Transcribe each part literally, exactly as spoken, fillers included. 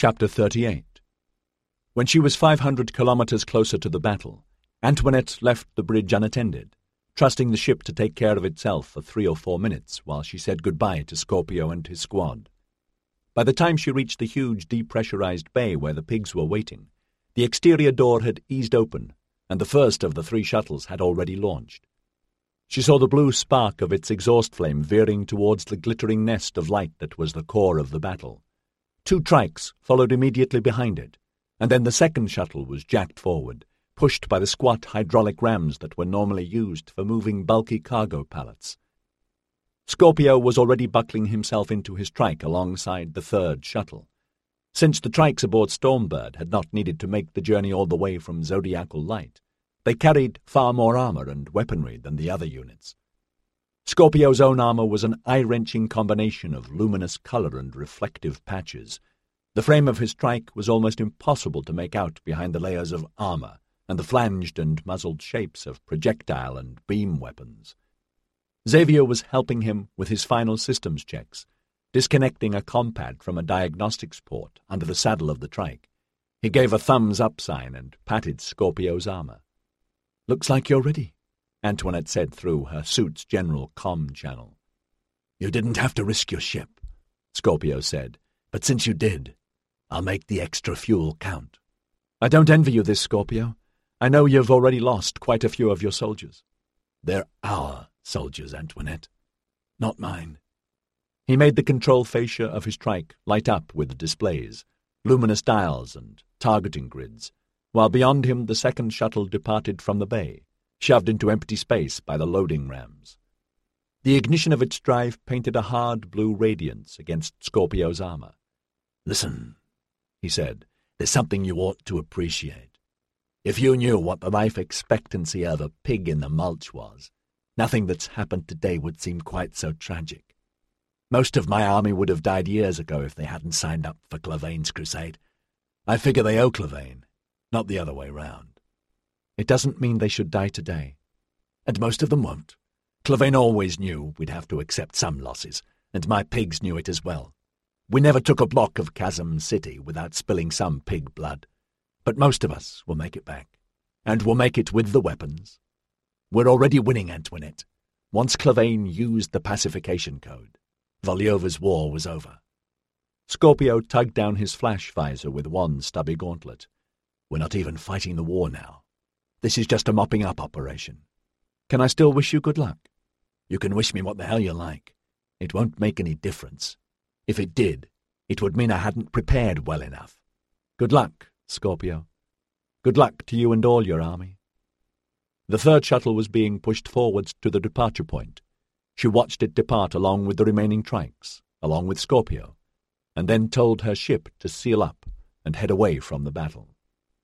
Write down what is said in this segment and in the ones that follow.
Chapter thirty-eight. When she was five hundred kilometers closer to the battle, Antoinette left the bridge unattended, trusting the ship to take care of itself for three or four minutes while she said goodbye to Scorpio and his squad. By the time she reached the huge depressurized bay where the pigs were waiting, the exterior door had eased open, and the first of the three shuttles had already launched. She saw the blue spark of its exhaust flame veering towards the glittering nest of light that was the core of the battle. Two trikes followed immediately behind it, and then the second shuttle was jacked forward, pushed by the squat hydraulic rams that were normally used for moving bulky cargo pallets. Scorpio was already buckling himself into his trike alongside the third shuttle. Since the trikes aboard Stormbird had not needed to make the journey all the way from Zodiacal Light, they carried far more armor and weaponry than the other units. Scorpio's own armor was an eye-wrenching combination of luminous color and reflective patches. The frame of his trike was almost impossible to make out behind the layers of armor and the flanged and muzzled shapes of projectile and beam weapons. Xavier was helping him with his final systems checks, disconnecting a compad from a diagnostics port under the saddle of the trike. He gave a thumbs-up sign and patted Scorpio's armor. "Looks like you're ready," Antoinette said through her suit's general comm channel. "You didn't have to risk your ship," Scorpio said, "but since you did, I'll make the extra fuel count." "I don't envy you this, Scorpio. I know you've already lost quite a few of your soldiers." "They're our soldiers, Antoinette, not mine." He made the control fascia of his trike light up with displays, luminous dials and targeting grids, while beyond him the second shuttle departed from the bay, shoved into empty space by the loading rams. The ignition of its drive painted a hard blue radiance against Scorpio's armor. "Listen," he said, "there's something you ought to appreciate. If you knew what the life expectancy of a pig in the mulch was, nothing that's happened today would seem quite so tragic. Most of my army would have died years ago if they hadn't signed up for Clavain's crusade. I figure they owe Clavain, not the other way round." "It doesn't mean they should die today." "And most of them won't. Clavain always knew we'd have to accept some losses, and my pigs knew it as well. We never took a block of Chasm City without spilling some pig blood. But most of us will make it back, and we'll make it with the weapons. We're already winning, Antoinette. Once Clavain used the pacification code, Volyova's war was over." Scorpio tugged down his flash visor with one stubby gauntlet. "We're not even fighting the war now. This is just a mopping-up operation." "Can I still wish you good luck?" "You can wish me what the hell you like. It won't make any difference. If it did, it would mean I hadn't prepared well enough." "Good luck, Scorpio. Good luck to you and all your army." The third shuttle was being pushed forwards to the departure point. She watched it depart along with the remaining trikes, along with Scorpio, and then told her ship to seal up and head away from the battle.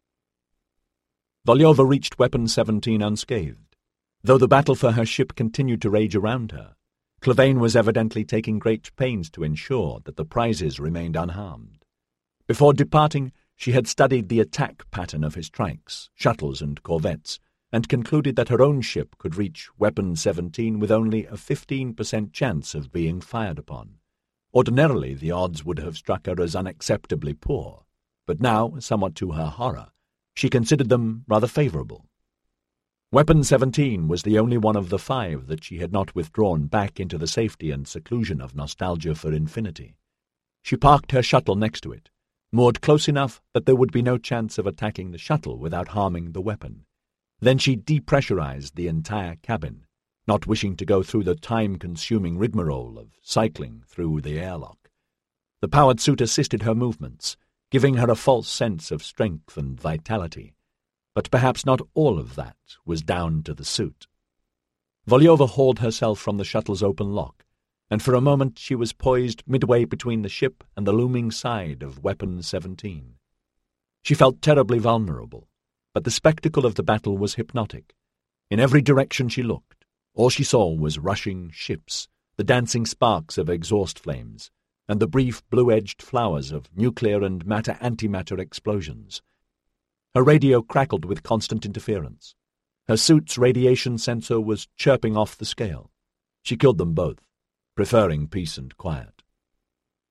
Volyova reached Weapon seventeen unscathed. Though the battle for her ship continued to rage around her, Clavain was evidently taking great pains to ensure that the prizes remained unharmed. Before departing, she had studied the attack pattern of his trikes, shuttles, and corvettes, and concluded that her own ship could reach Weapon seventeen with only a fifteen percent chance of being fired upon. Ordinarily, the odds would have struck her as unacceptably poor, but now, somewhat to her horror, she considered them rather favorable. Weapon seventeen was the only one of the five that she had not withdrawn back into the safety and seclusion of Nostalgia for Infinity. She parked her shuttle next to it, moored close enough that there would be no chance of attacking the shuttle without harming the weapon. Then she depressurized the entire cabin, not wishing to go through the time-consuming rigmarole of cycling through the airlock. The powered suit assisted her movements, giving her a false sense of strength and vitality, but perhaps not all of that was down to the suit. Volyova hauled herself from the shuttle's open lock, and for a moment she was poised midway between the ship and the looming side of Weapon seventeen. She felt terribly vulnerable, but the spectacle of the battle was hypnotic. In every direction she looked, all she saw was rushing ships, the dancing sparks of exhaust flames, and the brief blue-edged flowers of nuclear and matter-antimatter explosions. Her radio crackled with constant interference. Her suit's radiation sensor was chirping off the scale. She killed them both, preferring peace and quiet.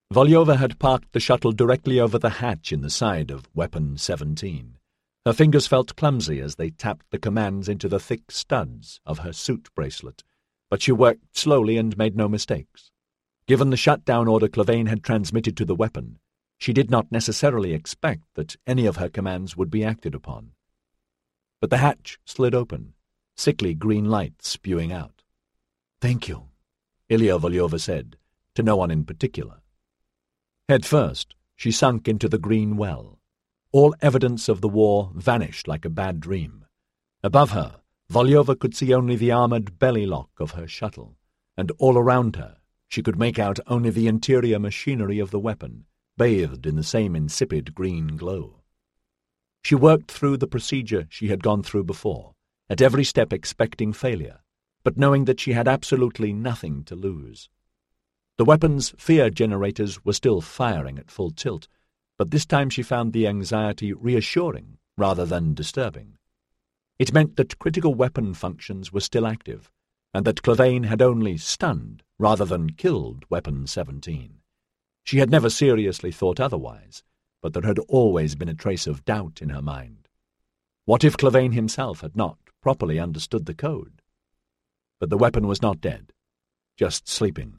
Volyova had parked the shuttle directly over the hatch in the side of Weapon seventeen. Her fingers felt clumsy as they tapped the commands into the thick studs of her suit bracelet, but she worked slowly and made no mistakes. Given the shutdown order Clavane had transmitted to the weapon, she did not necessarily expect that any of her commands would be acted upon. But the hatch slid open, sickly green light spewing out. "Thank you," Ilya Volyova said, to no one in particular. Head first, she sunk into the green well. All evidence of the war vanished like a bad dream. Above her, Volyova could see only the armoured belly lock of her shuttle, and all around her she could make out only the interior machinery of the weapon, bathed in the same insipid green glow. She worked through the procedure she had gone through before, at every step expecting failure, but knowing that she had absolutely nothing to lose. The weapon's fear generators were still firing at full tilt, but this time she found the anxiety reassuring rather than disturbing. It meant that critical weapon functions were still active, and that Clavane had only stunned rather than killed Weapon seventeen. She had never seriously thought otherwise, but there had always been a trace of doubt in her mind. What if Clavane himself had not properly understood the code? But the weapon was not dead, just sleeping.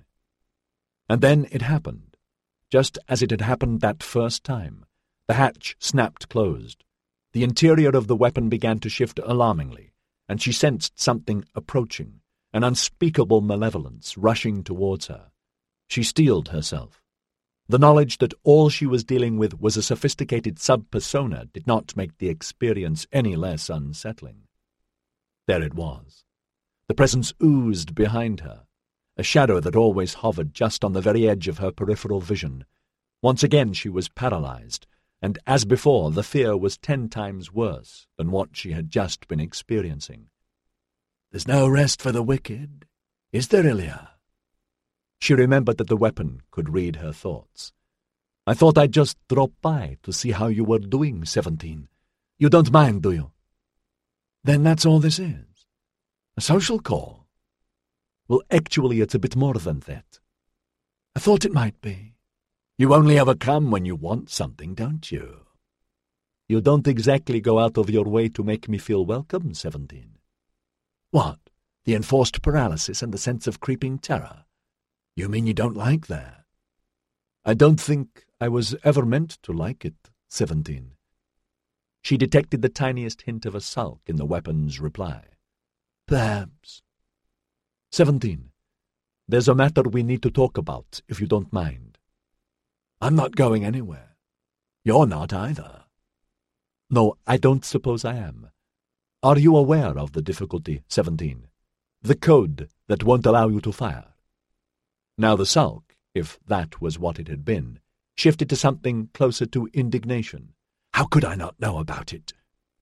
And then it happened, just as it had happened that first time. The hatch snapped closed. The interior of the weapon began to shift alarmingly, and she sensed something approaching, an unspeakable malevolence rushing towards her. She steeled herself. The knowledge that all she was dealing with was a sophisticated sub-persona did not make the experience any less unsettling. There it was. The presence oozed behind her, a shadow that always hovered just on the very edge of her peripheral vision. Once again she was paralyzed, and as before the fear was ten times worse than what she had just been experiencing. "There's no rest for the wicked, is there, Ilya?" She remembered that the weapon could read her thoughts. "I thought I'd just drop by to see how you were doing, seventeen. You don't mind, do you?" "Then that's all this is? A social call?" "Well, actually it's a bit more than that." "I thought it might be. You only ever come when you want something, don't you?" "You don't exactly go out of your way to make me feel welcome, seventeen." "What, the enforced paralysis and the sense of creeping terror? You mean you don't like that?" "I don't think I was ever meant to like it, seventeen." She detected the tiniest hint of a sulk in the weapon's reply. "Perhaps." "Seventeen, there's a matter we need to talk about, if you don't mind." "I'm not going anywhere. You're not either." "No, I don't suppose I am. Are you aware of the difficulty, seventeen? The code that won't allow you to fire?" Now the sulk, if that was what it had been, shifted to something closer to indignation. "How could I not know about it?"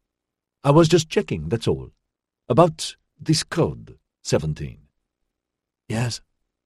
"I was just checking, that's all. About this code, seventeen." "Yes?"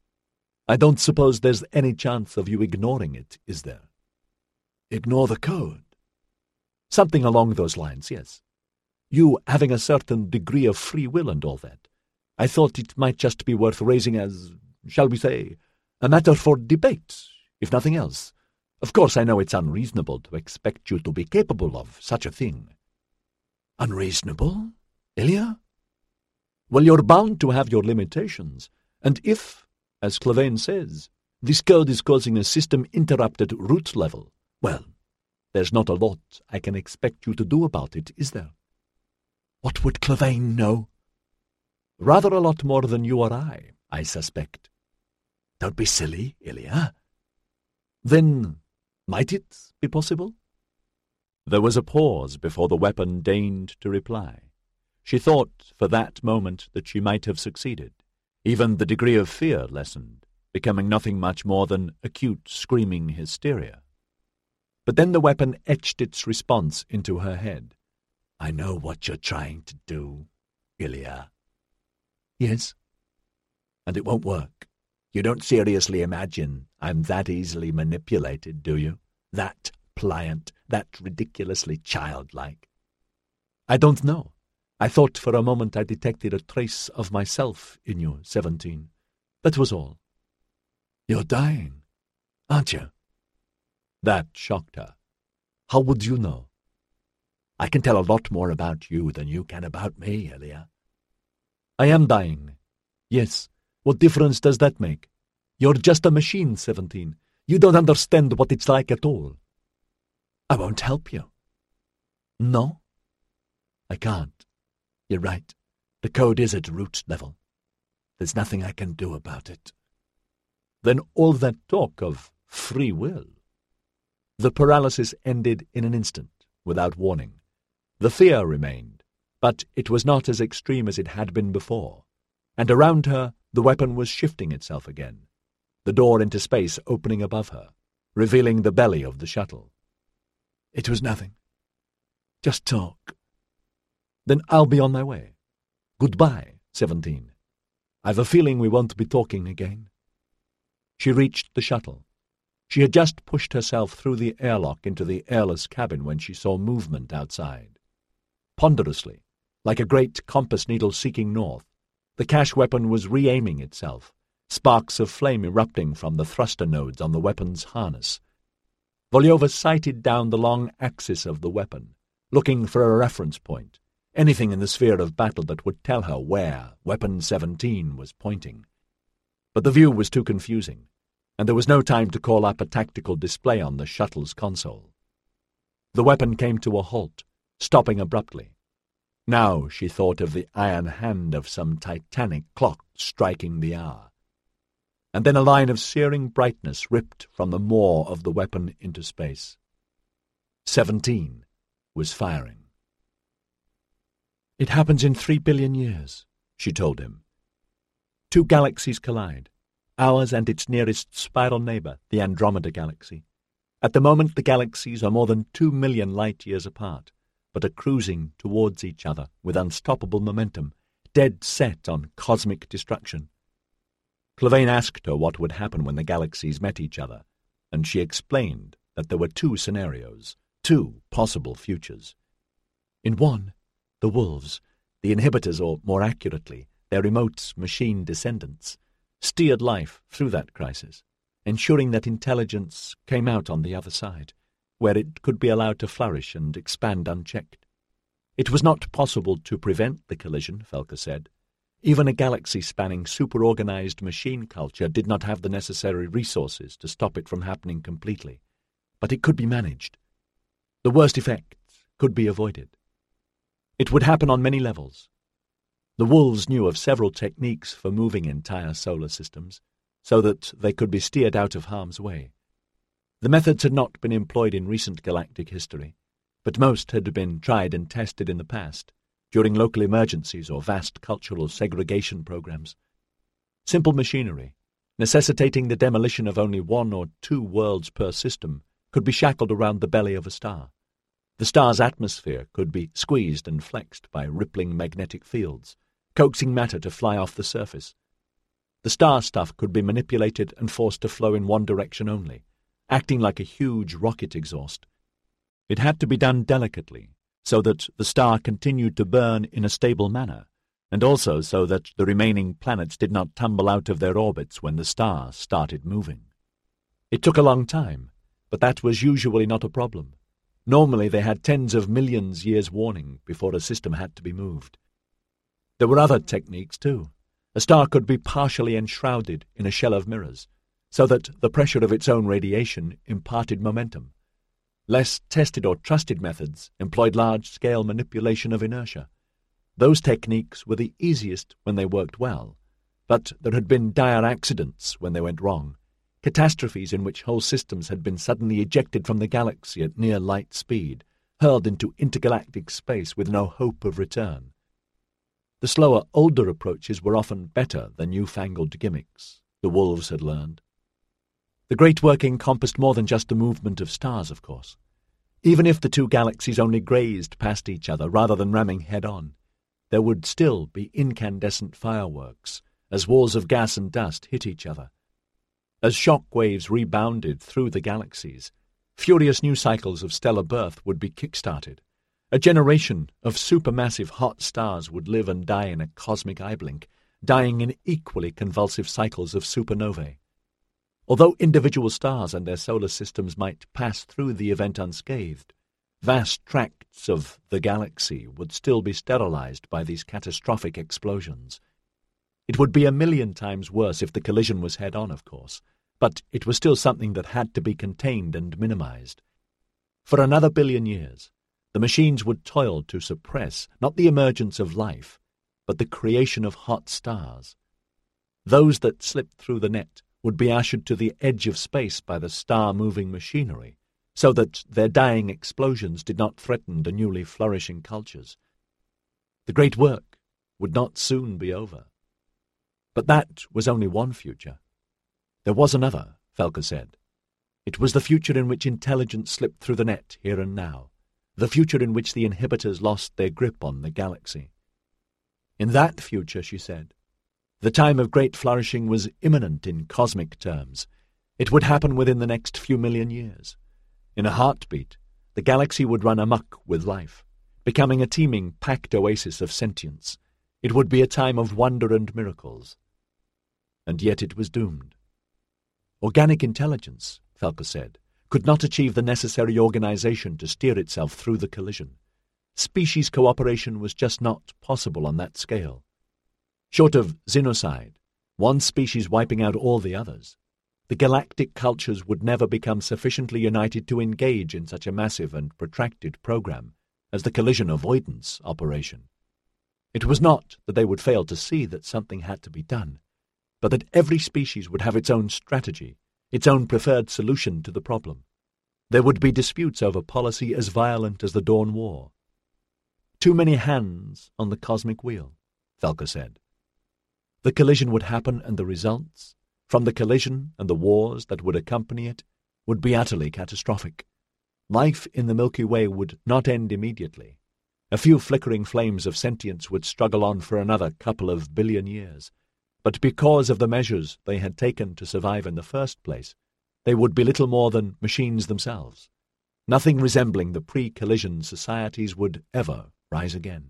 "I don't suppose there's any chance of you ignoring it, is there?" "Ignore the code?" "Something along those lines, yes. You having a certain degree of free will and all that. I thought it might just be worth raising as, shall we say, a matter for debate, if nothing else. Of course I know it's unreasonable to expect you to be capable of such a thing." "Unreasonable, Ilya?" "Well, you're bound to have your limitations, and if, as Clavane says, this code is causing a system interrupt at root level, well, there's not a lot I can expect you to do about it, is there?" "What would Clavane know?" "Rather a lot more than you or I, I suspect." "Don't be silly, Ilya." "Then might it be possible?" There was a pause before the weapon deigned to reply. She thought for that moment that she might have succeeded. Even the degree of fear lessened, becoming nothing much more than acute screaming hysteria. But then the weapon etched its response into her head. "I know what you're trying to do, Ilya." "Yes?" "And it won't work. You don't seriously imagine I'm that easily manipulated, do you? That pliant, that ridiculously childlike?" "I don't know. I thought for a moment I detected a trace of myself in you, seventeen. That was all." "You're dying." aren't you?" That shocked her. "How would you know?" "I can tell a lot more about you than you can about me, Elia." "I am dying." "Yes. What difference does that make? You're just a machine, Seventeen. You don't understand what it's like at all." "I won't help you." "No?" "I can't. You're right. The code is at root level. There's nothing I can do about it." "Then all that talk of free will—" The paralysis ended in an instant, without warning. The fear remained, but it was not as extreme as it had been before, and around her the weapon was shifting itself again, the door into space opening above her, revealing the belly of the shuttle. "It was nothing. Just talk." "Then I'll be on my way. Goodbye, Seventeen. I've a feeling we won't be talking again." She reached the shuttle. She had just pushed herself through the airlock into the airless cabin when she saw movement outside. Ponderously, like a great compass needle seeking north, the cache weapon was re-aiming itself, sparks of flame erupting from the thruster nodes on the weapon's harness. Volyova sighted down the long axis of the weapon, looking for a reference point, anything in the sphere of battle that would tell her where Weapon seventeen was pointing. But the view was too confusing, and there was no time to call up a tactical display on the shuttle's console. The weapon came to a halt, stopping abruptly. Now she thought of the iron hand of some titanic clock striking the hour. And then a line of searing brightness ripped from the maw of the weapon into space. Seventeen was firing. "It happens in three billion years," she told him. Two galaxies collide, ours and its nearest spiral neighbor, the Andromeda Galaxy. At the moment the galaxies are more than two million light-years apart, but are cruising towards each other with unstoppable momentum, dead set on cosmic destruction. Clavane asked her what would happen when the galaxies met each other, and she explained that there were two scenarios, two possible futures. In one, the wolves, the inhibitors, or more accurately, their remote machine descendants, steered life through that crisis, ensuring that intelligence came out on the other side, where it could be allowed to flourish and expand unchecked. It was not possible to prevent the collision, Felker said. Even a galaxy-spanning super-organized machine culture did not have the necessary resources to stop it from happening completely, but it could be managed. The worst effects could be avoided. It would happen on many levels. The wolves knew of several techniques for moving entire solar systems, so that they could be steered out of harm's way. The methods had not been employed in recent galactic history, but most had been tried and tested in the past, during local emergencies or vast cultural segregation programs. Simple machinery, necessitating the demolition of only one or two worlds per system, could be shackled around the belly of a star. The star's atmosphere could be squeezed and flexed by rippling magnetic fields, coaxing matter to fly off the surface. The star stuff could be manipulated and forced to flow in one direction only, acting like a huge rocket exhaust. It had to be done delicately, so that the star continued to burn in a stable manner, and also so that the remaining planets did not tumble out of their orbits when the star started moving. It took a long time, but that was usually not a problem. Normally they had tens of millions years warning before a system had to be moved. There were other techniques too. A star could be partially enshrouded in a shell of mirrors, so that the pressure of its own radiation imparted momentum. Less tested or trusted methods employed large-scale manipulation of inertia. Those techniques were the easiest when they worked well, but there had been dire accidents when they went wrong, catastrophes in which whole systems had been suddenly ejected from the galaxy at near light speed, hurled into intergalactic space with no hope of return. The slower, older approaches were often better than newfangled gimmicks, the wolves had learned. The great work encompassed more than just the movement of stars, of course. Even if the two galaxies only grazed past each other rather than ramming head-on, there would still be incandescent fireworks as walls of gas and dust hit each other. As shock waves rebounded through the galaxies, furious new cycles of stellar birth would be kick-started. A generation of supermassive hot stars would live and die in a cosmic eye blink, dying in equally convulsive cycles of supernovae. Although individual stars and their solar systems might pass through the event unscathed, vast tracts of the galaxy would still be sterilized by these catastrophic explosions. It would be a million times worse if the collision was head-on, of course, but it was still something that had to be contained and minimized. For another billion years, the machines would toil to suppress not the emergence of life, but the creation of hot stars. Those that slipped through the net would be ushered to the edge of space by the star-moving machinery, so that their dying explosions did not threaten the newly flourishing cultures. The great work would not soon be over. But that was only one future. There was another, Felker said. It was the future in which intelligence slipped through the net here and now, the future in which the inhibitors lost their grip on the galaxy. In that future, she said, the time of great flourishing was imminent in cosmic terms. It would happen within the next few million years. In a heartbeat, the galaxy would run amok with life, becoming a teeming, packed oasis of sentience. It would be a time of wonder and miracles. And yet it was doomed. Organic intelligence, Felker said, could not achieve the necessary organization to steer itself through the collision. Species cooperation was just not possible on that scale. Short of xenocide, one species wiping out all the others, the galactic cultures would never become sufficiently united to engage in such a massive and protracted program as the collision avoidance operation. It was not that they would fail to see that something had to be done, but that every species would have its own strategy, its own preferred solution to the problem. There would be disputes over policy as violent as the Dawn War. Too many hands on the cosmic wheel, Felker said. The collision would happen, and the results, from the collision and the wars that would accompany it, would be utterly catastrophic. Life in the Milky Way would not end immediately. A few flickering flames of sentience would struggle on for another couple of billion years, but because of the measures they had taken to survive in the first place, they would be little more than machines themselves. Nothing resembling the pre-collision societies would ever rise again.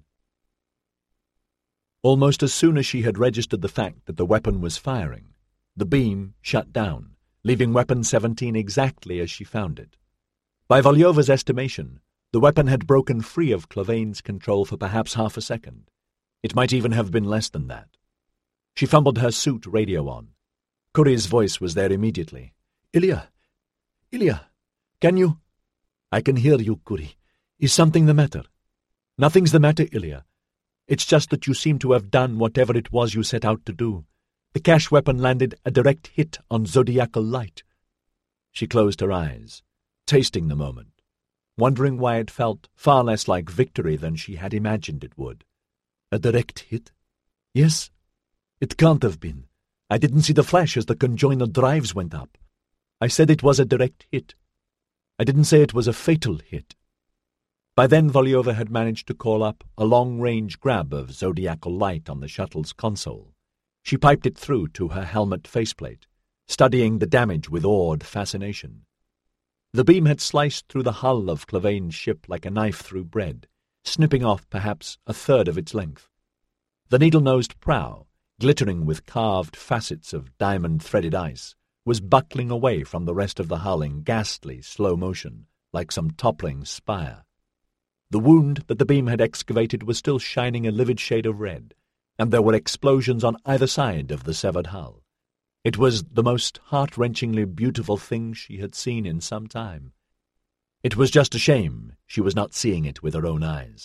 Almost as soon as she had registered the fact that the weapon was firing, the beam shut down, leaving Weapon seventeen exactly as she found it. By Volyova's estimation, the weapon had broken free of Clavain's control for perhaps half a second. It might even have been less than that. She fumbled her suit radio on. Kuri's voice was there immediately. "Ilya! Ilya! Can you—" "I can hear you, Kuri. Is something the matter?" "Nothing's the matter, Ilya. It's just that you seem to have done whatever it was you set out to do. The cache weapon landed a direct hit on zodiacal light." She closed her eyes, tasting the moment, wondering why it felt far less like victory than she had imagined it would. "A direct hit? Yes. It can't have been. I didn't see the flash as the conjoiner drives went up. I said it was a direct hit. I didn't say it was a fatal hit." By then Volyova had managed to call up a long-range grab of zodiacal light on the shuttle's console. She piped it through to her helmet faceplate, studying the damage with awed fascination. The beam had sliced through the hull of Clavain's ship like a knife through bread, snipping off perhaps a third of its length. The needle-nosed prow, glittering with carved facets of diamond-threaded ice, was buckling away from the rest of the hull in ghastly slow motion, like some toppling spire. The wound that the beam had excavated was still shining a livid shade of red, and there were explosions on either side of the severed hull. It was the most heart-wrenchingly beautiful thing she had seen in some time. It was just a shame she was not seeing it with her own eyes.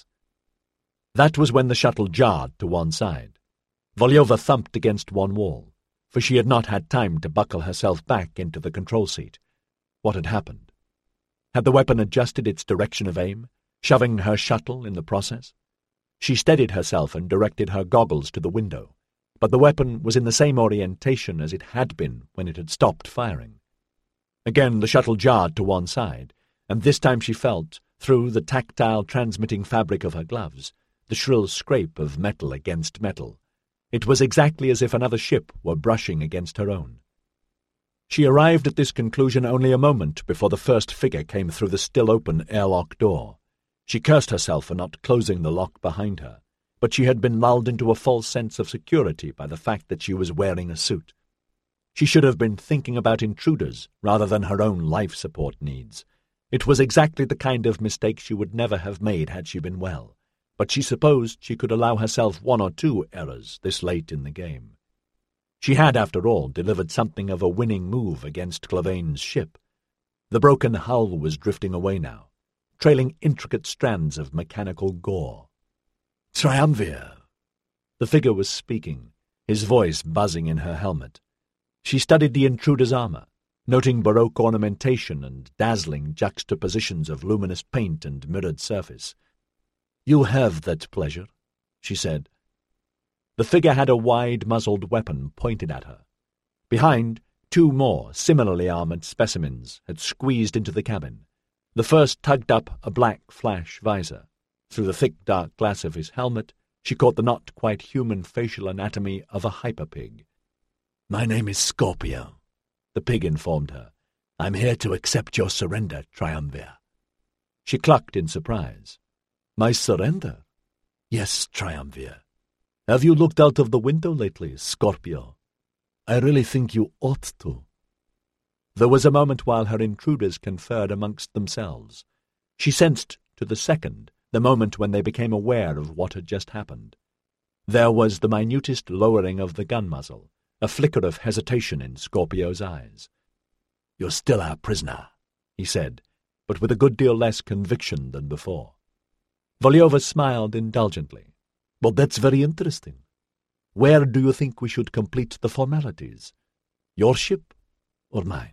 That was when the shuttle jarred to one side. Volyova thumped against one wall, for she had not had time to buckle herself back into the control seat. What had happened? Had the weapon adjusted its direction of aim, shoving her shuttle in the process? She steadied herself and directed her goggles to the window, but the weapon was in the same orientation as it had been when it had stopped firing. Again the shuttle jarred to one side, and this time she felt, through the tactile transmitting fabric of her gloves, the shrill scrape of metal against metal. It was exactly as if another ship were brushing against her own. She arrived at this conclusion only a moment before the first figure came through the still-open airlock door. She cursed herself for not closing the lock behind her, but she had been lulled into a false sense of security by the fact that she was wearing a suit. She should have been thinking about intruders rather than her own life support needs. It was exactly the kind of mistake she would never have made had she been well, but she supposed she could allow herself one or two errors this late in the game. She had, after all, delivered something of a winning move against Clavain's ship. The broken hull was drifting away now, trailing intricate strands of mechanical gore. "Triumvir!" The figure was speaking, his voice buzzing in her helmet. She studied the intruder's armor, noting Baroque ornamentation and dazzling juxtapositions of luminous paint and mirrored surface. "You have that pleasure," she said. The figure had a wide-muzzled weapon pointed at her. Behind, two more similarly armored specimens had squeezed into the cabin. The first tugged up a black flash visor. Through the thick dark glass of his helmet, she caught the not-quite-human facial anatomy of a hyperpig. "My name is Scorpio," the pig informed her. "I'm here to accept your surrender, Triumvir." She clucked in surprise. "My surrender?" "Yes, Triumvir. Have you looked out of the window lately, Scorpio? I really think you ought to." There was a moment while her intruders conferred amongst themselves. She sensed, to the second, the moment when they became aware of what had just happened. There was the minutest lowering of the gun muzzle, a flicker of hesitation in Scorpio's eyes. "You're still our prisoner," he said, but with a good deal less conviction than before. Volyova smiled indulgently. "Well, that's very interesting. Where do you think we should complete the formalities? Your ship or mine?"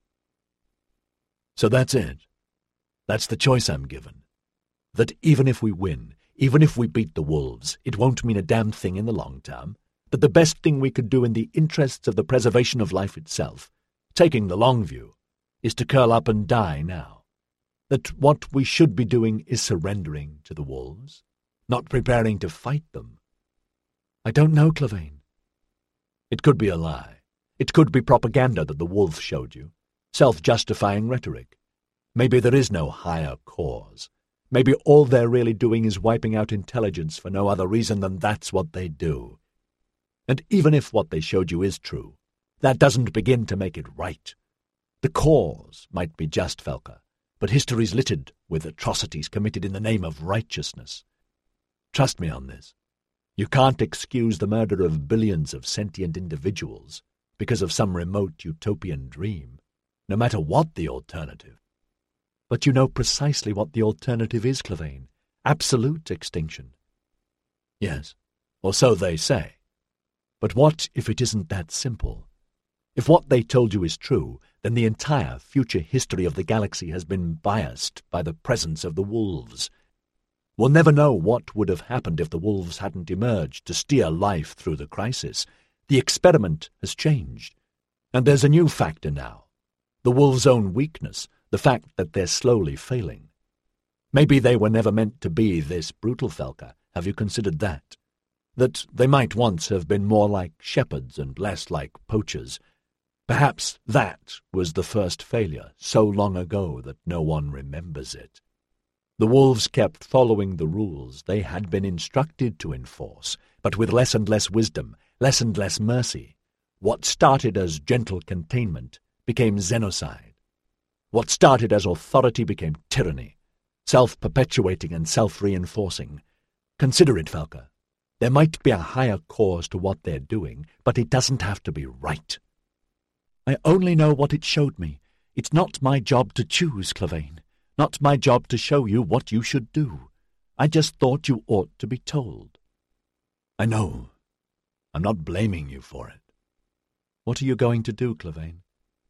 "So that's it. That's the choice I'm given. That even if we win, even if we beat the wolves, it won't mean a damn thing in the long term. That the best thing we could do in the interests of the preservation of life itself, taking the long view, is to curl up and die now. That what we should be doing is surrendering to the wolves, not preparing to fight them." "I don't know, Clavain." "It could be a lie. It could be propaganda that the wolf showed you, self-justifying rhetoric. Maybe there is no higher cause. Maybe all they're really doing is wiping out intelligence for no other reason than that's what they do. And even if what they showed you is true, that doesn't begin to make it right. The cause might be just, Felka, but history's littered with atrocities committed in the name of righteousness. Trust me on this. You can't excuse the murder of billions of sentient individuals because of some remote utopian dream, no matter what the alternative." "But you know precisely what the alternative is, Clavain. Absolute extinction." "Yes, or so they say. But what if it isn't that simple? If what they told you is true, then the entire future history of the galaxy has been biased by the presence of the wolves. We'll never know what would have happened if the wolves hadn't emerged to steer life through the crisis. The experiment has changed. And there's a new factor now. The wolves' own weakness, the fact that they're slowly failing. Maybe they were never meant to be this brutal, Felka. Have you considered that? That they might once have been more like shepherds and less like poachers. Perhaps that was the first failure, so long ago that no one remembers it. The wolves kept following the rules they had been instructed to enforce, but with less and less wisdom, less and less mercy. What started as gentle containment became xenocide. What started as authority became tyranny, self-perpetuating and self-reinforcing. Consider it, Felka. There might be a higher cause to what they're doing, but it doesn't have to be right. I only know what it showed me. It's not my job to choose, Clavain. Not my job to show you what you should do. I just thought you ought to be told. I know. I'm not blaming you for it. What are you going to do, Clavain?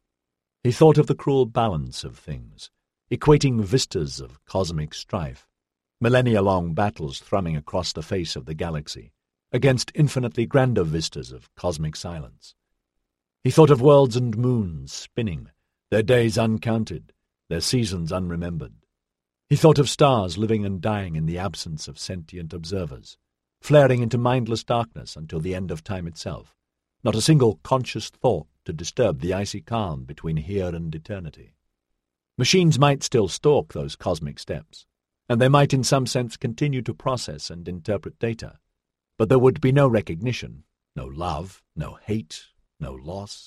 He thought of the cruel balance of things, equating vistas of cosmic strife, millennia-long battles thrumming across the face of the galaxy, against infinitely grander vistas of cosmic silence. He thought of worlds and moons spinning, their days uncounted, their seasons unremembered. He thought of stars living and dying in the absence of sentient observers, flaring into mindless darkness until the end of time itself, not a single conscious thought to disturb the icy calm between here and eternity. Machines might still stalk those cosmic steps, and they might in some sense continue to process and interpret data, but there would be no recognition, no love, no hate, no loss,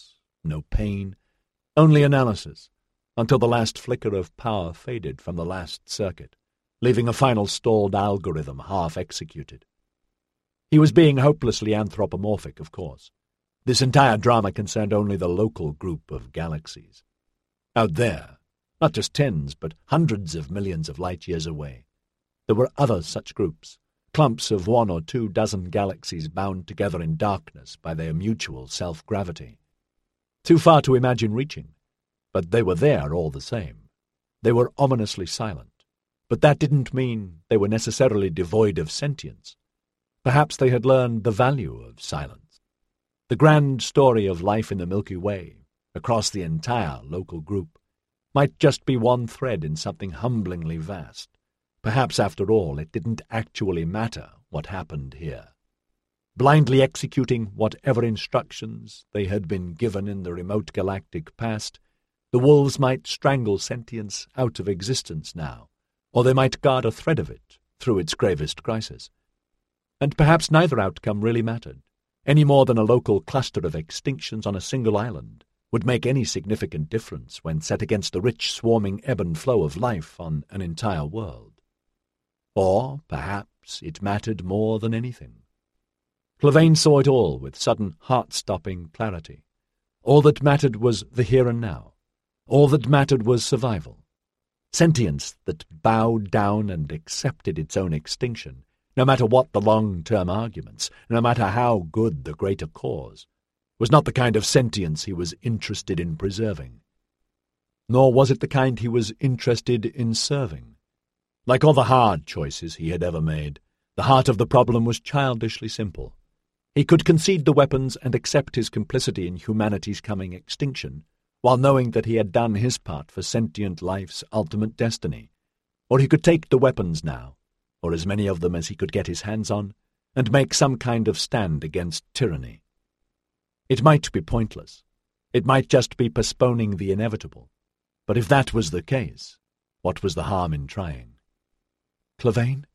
no pain, only analysis, until the last flicker of power faded from the last circuit, leaving a final stalled algorithm half-executed. He was being hopelessly anthropomorphic, of course. This entire drama concerned only the local group of galaxies. Out there, not just tens, but hundreds of millions of light-years away, there were other such groups, clumps of one or two dozen galaxies bound together in darkness by their mutual self-gravity. Too far to imagine reaching, but they were there all the same. They were ominously silent, but that didn't mean they were necessarily devoid of sentience. Perhaps they had learned the value of silence. The grand story of life in the Milky Way, across the entire local group, might just be one thread in something humblingly vast. Perhaps, after all, it didn't actually matter what happened here. Blindly executing whatever instructions they had been given in the remote galactic past, the wolves might strangle sentience out of existence now, or they might guard a thread of it through its gravest crisis. And perhaps neither outcome really mattered, any more than a local cluster of extinctions on a single island would make any significant difference when set against the rich swarming ebb and flow of life on an entire world. Or, perhaps, it mattered more than anything. Clavane saw it all with sudden, heart-stopping clarity. All that mattered was the here and now. All that mattered was survival. Sentience that bowed down and accepted its own extinction, no matter what the long-term arguments, no matter how good the greater cause, was not the kind of sentience he was interested in preserving. Nor was it the kind he was interested in serving. Like all the hard choices he had ever made, the heart of the problem was childishly simple. He could concede the weapons and accept his complicity in humanity's coming extinction, while knowing that he had done his part for sentient life's ultimate destiny. Or he could take the weapons now, or as many of them as he could get his hands on, and make some kind of stand against tyranny. It might be pointless. It might just be postponing the inevitable. But if that was the case, what was the harm in trying? Clavane?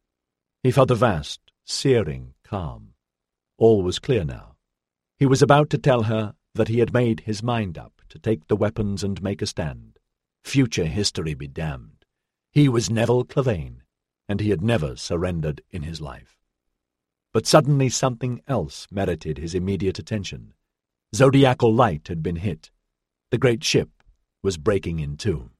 He felt a vast, searing calm. All was clear now. He was about to tell her that he had made his mind up to take the weapons and make a stand. Future history be damned. He was Neville Clavane, and he had never surrendered in his life. But suddenly something else merited his immediate attention. Zodiacal light had been hit. The great ship was breaking in two.